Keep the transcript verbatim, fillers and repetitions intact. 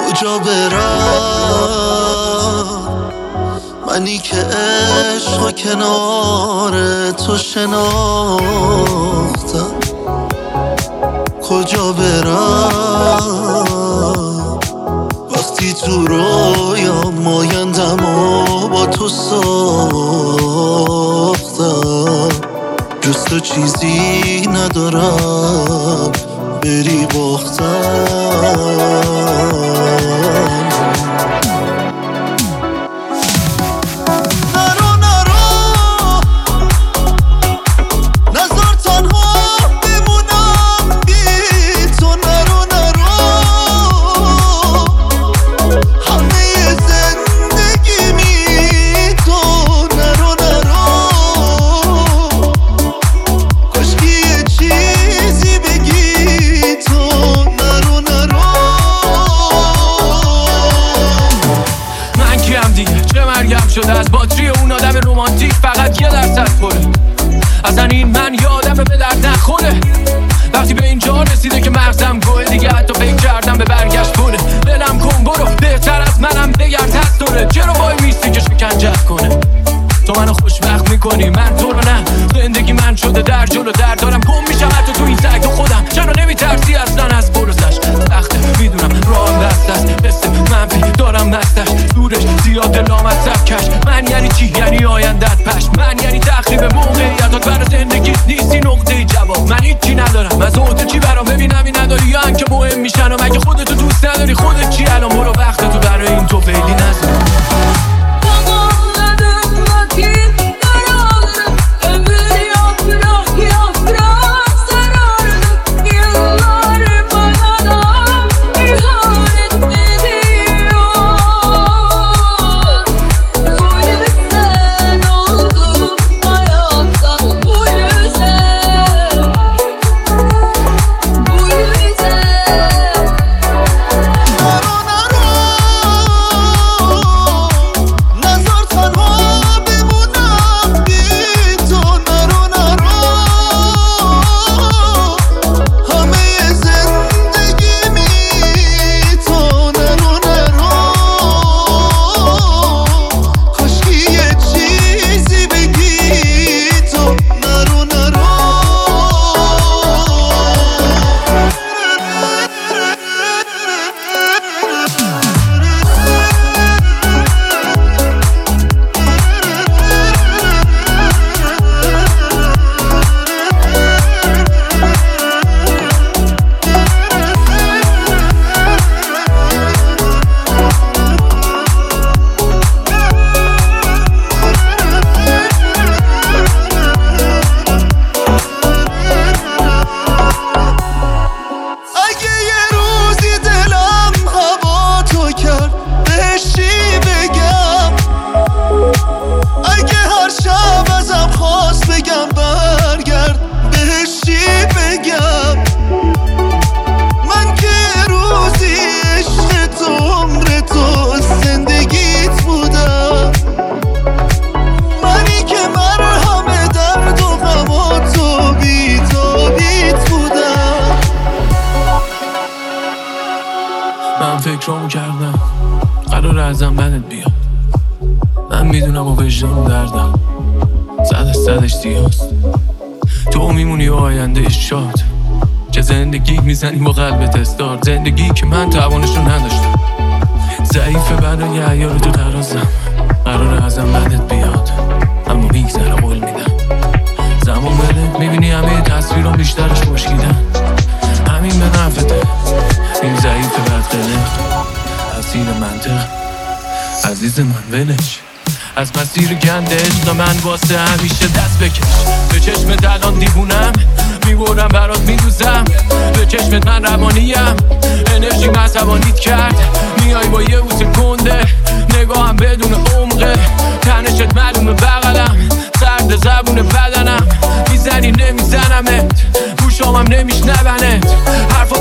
کجا برم منی که عشق و کنار تو شناختم؟ کجا برم وقتی تو رویا مایندم و با تو ساختم؟ جز تو چیزی ندارم بری باختم. شده از باتری اون آدم رومانتیک فقط یه درصد پره. اصلا این من یه آدم به درد نخوره. وقتی به اینجا رسیده که مغزم گوه دیگه حتی فکر کردم به برگشت کنه. بلم کن برو بهتر از منم بگرد هست داره. چرا وای میستی که شکنجت کنه؟ تو منو خوشبخت میکنی من تو رو نه. زندگی من شده در جلو در دارم گم میشم حتی تو این سگ تو خودم. چرا نمیترسی اصلا از پروسش؟ سخته میدونم راهم دست است قصه منفی دارم مستش دورش زیاد لامصب کش. من یعنی چی؟ یعنی آیندت پشت. من یعنی تخریب موقعیتات برای زندگی نیستی نقطه جواب. من هیچی ندارم از عهده چی برام ببینم این نداری یا هم که مهم میشن و مگه خودتو دوست نداری؟ خودت چی الان برو وقتتو برای این تو فعلی نذار. من فکرامو کردم قرار ازم بدت بیاد. من میدونم و وجدان دردم صد صدش سیاست. تو میمونی و آینده شاد چه زندگی میزنی با قلبت استار. زندگی که من توانشو نداشتم ضعیفه برای عیار تو درازم. قرار ازم بدت بیاد اما میگذره قول میدم. زمان بده میبینی همه تصویرام بیشترش خوشگیدن. همین به نفته این ضعیفه بدقله اسیر منطق عزیز من ولش. از مسیر گند عشق من واسه همیشه دست بکش. به چشمت الان دیوونم میبرم برات میدوزم. به چشمت من روانیم انرژی عصبانیت کرد. میای با یه بوسه کنده نگاهم بدون عمقه. تنشت معلومه بغلم سرد زبون بدنم. میزنی نمیزنمت گوشامم نمیشنونت. حرفا